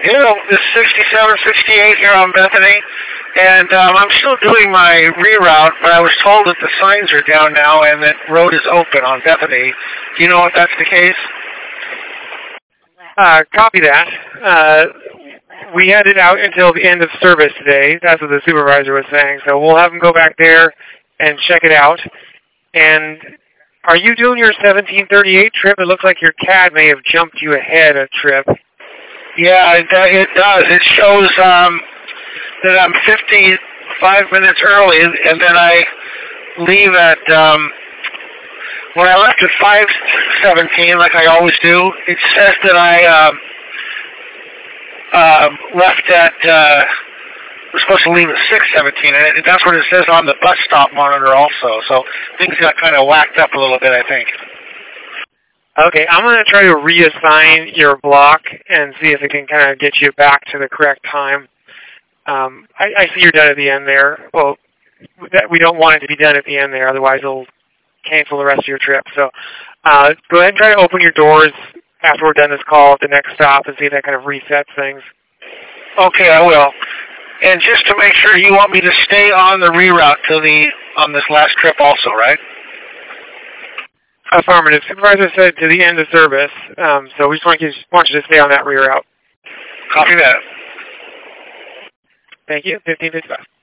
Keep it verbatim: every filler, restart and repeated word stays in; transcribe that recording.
Hill is sixty-seven sixty-eight here on Bethany, and um, I'm still doing my reroute, but I was told that the signs are down now and that road is open on Bethany. Do you know if that's the case? Uh, copy that. Uh, we had it out until the end of service today. That's what the supervisor was saying. So we'll have them go back there and check it out. And are you doing your seventeen thirty-eight trip? It looks like your C A D may have jumped you ahead a trip. Yeah, it, it does. It shows um, that I'm fifty-five minutes early, and then I leave at, um, when I left at five seventeen, like I always do, it says that I um, uh, left at, uh, we're supposed to leave at six seventeen, and it, that's what it says on the bus stop monitor also, so things got kind of whacked up a little bit, I think. Okay, I'm going to try to reassign your block and see if it can kind of get you back to the correct time. Um, I, I see you're done at the end there. Well, that, we don't want it to be done at the end there, otherwise it'll cancel the rest of your trip. So uh, go ahead and try to open your doors after we're done this call at the next stop and see if that kind of resets things. Okay, I will. And just to make sure, you want me to stay on the reroute to the on this last trip also, right? Affirmative. Supervisor said to the end of service, um, so we just want you, want you to stay on that reroute. Copy that. Thank you. fifteen fifty-five.